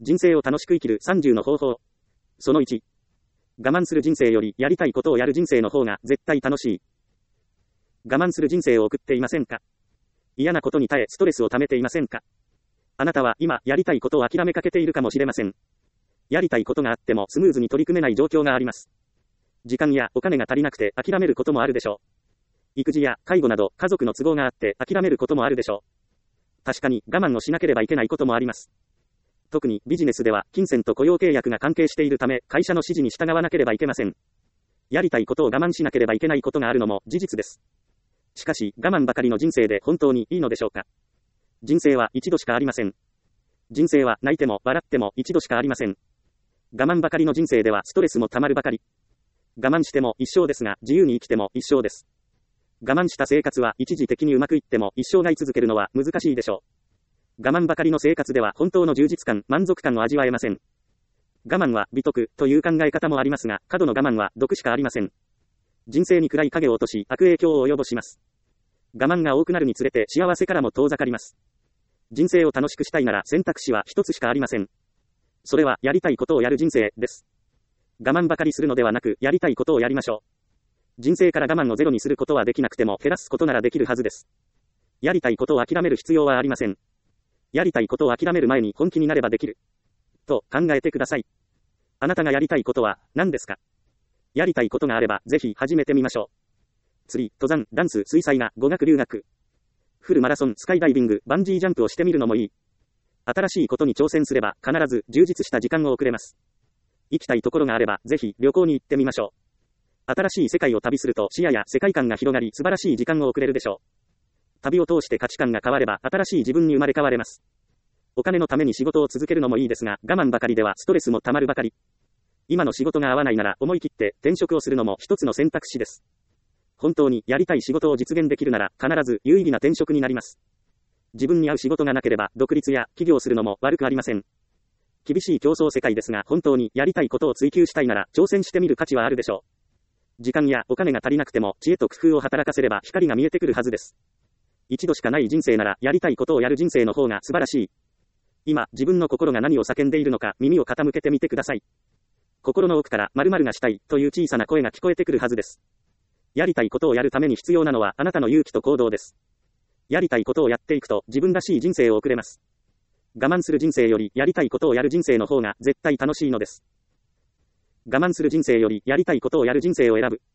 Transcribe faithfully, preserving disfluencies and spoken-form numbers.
人生を楽しく生きるさんじゅうの方法。そのいち。我慢する人生よりやりたいことをやる人生の方が絶対楽しい。我慢する人生を送っていませんか？嫌なことに耐えストレスを溜めていませんか？あなたは今やりたいことを諦めかけているかもしれません。やりたいことがあってもスムーズに取り組めない状況があります。時間やお金が足りなくて諦めることもあるでしょう。育児や介護など家族の都合があって諦めることもあるでしょう。確かに我慢をしなければいけないこともあります。特にビジネスでは金銭と雇用契約が関係しているため会社の指示に従わなければいけません。やりたいことを我慢しなければいけないことがあるのも事実です。しかし我慢ばかりの人生で本当にいいのでしょうか？人生は一度しかありません。人生は泣いても笑っても一度しかありません。我慢ばかりの人生ではストレスもたまるばかり。我慢しても一生ですが自由に生きても一生です。我慢した生活は一時的にうまくいっても一生涯続けるのは難しいでしょう。我慢ばかりの生活では本当の充実感、満足感を味わえません。我慢は美徳という考え方もありますが、過度の我慢は毒しかありません。人生に暗い影を落とし悪影響を及ぼします。我慢が多くなるにつれて幸せからも遠ざかります。人生を楽しくしたいなら選択肢は一つしかありません。それはやりたいことをやる人生です。我慢ばかりするのではなくやりたいことをやりましょう。人生から我慢をゼロにすることはできなくても減らすことならできるはずです。やりたいことを諦める必要はありません。やりたいことを諦める前に本気になればできる。と考えてください。あなたがやりたいことは何ですか？やりたいことがあればぜひ始めてみましょう。釣り、登山、ダンス、水彩画、語学留学。フルマラソン、スカイダイビング、バンジージャンプをしてみるのもいい。新しいことに挑戦すれば必ず充実した時間を送れます。行きたいところがあればぜひ旅行に行ってみましょう。新しい世界を旅すると視野や世界観が広がり素晴らしい時間を送れるでしょう。旅を通して価値観が変われば新しい自分に生まれ変われます。お金のために仕事を続けるのもいいですが我慢ばかりではストレスもたまるばかり。今の仕事が合わないなら思い切って転職をするのも一つの選択肢です。本当にやりたい仕事を実現できるなら必ず有意義な転職になります。自分に合う仕事がなければ独立や起業するのも悪くありません。厳しい競争世界ですが本当にやりたいことを追求したいなら挑戦してみる価値はあるでしょう。時間やお金が足りなくても知恵と工夫を働かせれば光が見えてくるはずです。一度しかない人生ならやりたいことをやる人生の方が素晴らしい。今自分の心が何を叫んでいるのか耳を傾けてみてください。心の奥から〇〇がしたいという小さな声が聞こえてくるはずです。やりたいことをやるために必要なのはあなたの勇気と行動です。やりたいことをやっていくと自分らしい人生を送れます。我慢する人生よりやりたいことをやる人生の方が絶対楽しいのです。我慢する人生よりやりたいことをやる人生を選ぶ。